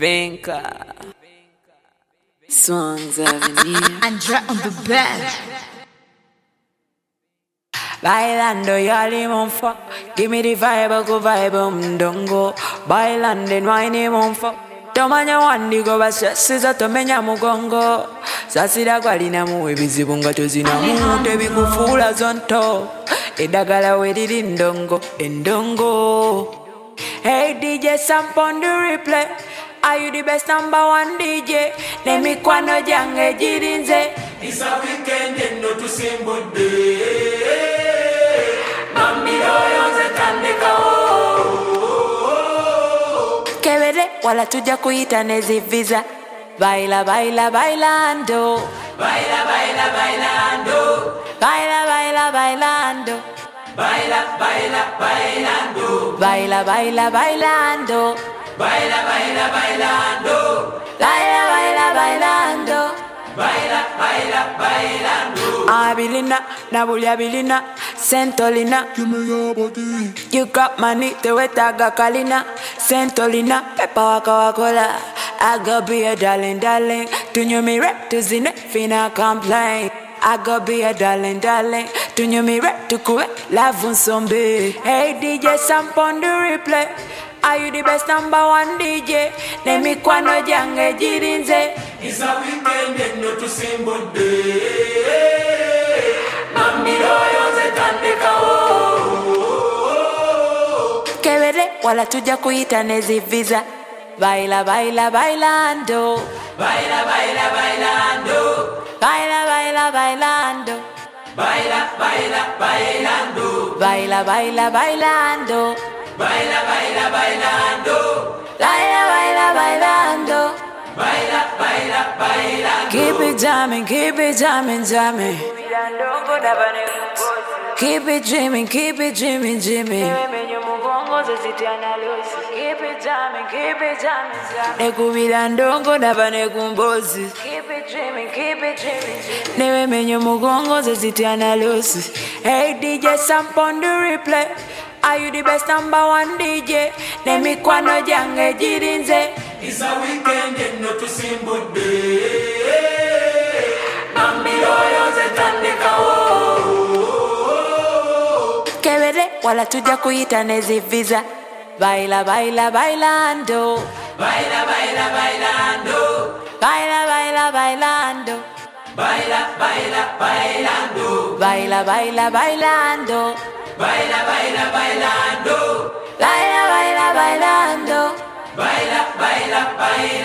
Venka. Songs Avenue. Andra on the bed. Bailando yali monfa. Give me the vibe, go vibe mdongo. Bailando nwine monfa. Tomanya wandi go basasiza tomenya mugongo. Sasira gwalina muwe bizibu nga tozinamu tebikufuula zonto. Edagala weriri ndongo endongo. Hey DJ Samp on the replay. Are you the best number one DJ? Nemi kwano jange jirinze. It's a weekend and not to same but day. Mami oyonze tandika Kebede wala tuja kuita nezi visa. Baila baila bailando. Baila baila bailando. Baila baila bailando. Baila baila bailando. Baila baila bailando. Baila baila bailando. Baila baila bailando. Baila baila bailando. Abilina, Nabuliabilina, Sentolina. Give me your body. You got money to wetaga kalina. Sentolina, pepa waka wakola. I go be a darling, darling. Tunyo mi rep to zine, fina complain. I go be a darling, darling. Tunyo mi rep to kue, lavun sombe. Hey DJ Samp on the replay. Are you the best number one DJ? Nemi kwano jange jirinze. It's a weekend and not to same but day. Mami oyonze tandika Kebede wala tuja kuita nezi visa. Baila baila bailando. Baila baila bailando. Baila baila bailando. Baila baila bailando. Baila baila bailando. Baila baila bailando. Baila baila bailando. Baila baila bailando. Keep it jamming, jamming. Keep it dreaming, dreaming. Keep it jamming, jamming. Nekubira ndongo nabane kumbozi. Keep it dreaming. Newe menyo mugongo zezitiana losi. Hey DJ Samp on the replay. Are you the best number one DJ? Nemi kwano jange jirinze. It's a weekend and not to same but day. Mami oyonze tandika Kebede wala tuja kuita nezi visa. Baila baila bailando. Baila baila bailando. Baila baila bailando. Baila baila bailando. Baila baila bailando. Baila baila bailando. Baila baila bailando. Baila baila bailando.